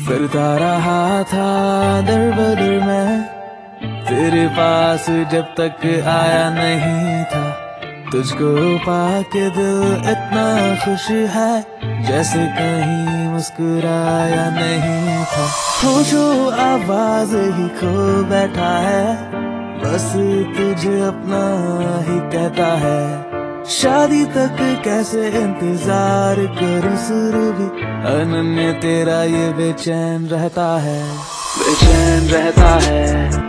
फिरता रहा था दर बदर मैं तेरे पास जब तक आया नहीं था। तुझको पाके दिल इतना खुश है जैसे कहीं मुस्कुराया नहीं था। जो आवाज ही खो बैठा है बस तुझे अपना ही कहता है। शादी तक कैसे इंतजार करूं शुरू भी अनन्य तेरा ये बेचैन रहता है, बेचैन रहता है।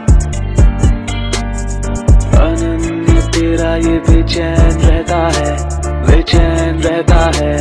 अनन्य तेरा ये बेचैन रहता है, बेचैन रहता है।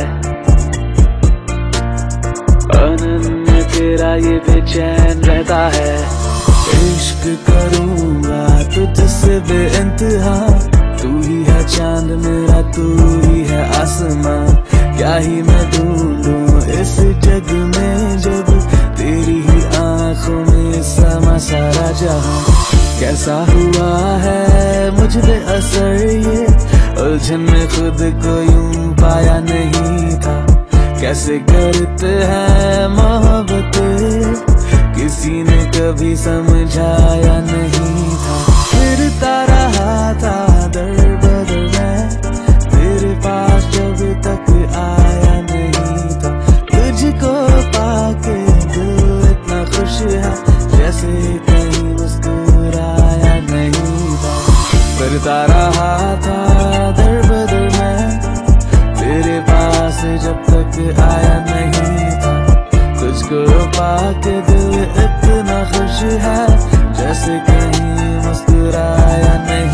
अनन्य तेरा ये बेचैन रहता है। इश्क करूंगा तुझसे बेइंतहा, तू ही है चांद मेरा, तू ही है आसमां। क्या ही मैं ढूंढूं इस जग में जब तेरी ही आंखों में समा सारा जहां। कैसा हुआ है मुझ पे असर ये उलझन में खुद को यूं पाया नहीं था। कैसे करते हैं मोहब्बत किसी ने कभी समझाया नहीं था। फिरता रहा था दर बदर मैं तेरे पास जब तक आया नहीं था। तुझको पाके दिल इतना खुश है जैसे कहीं मुस्कुराया नहीं था। फिरता रहा था दर बदर मैं तेरे पास जब तक आया नहीं था। तुझको पाके दिल इतना खुश है जैसे कहीं मुस्कुराया नहीं।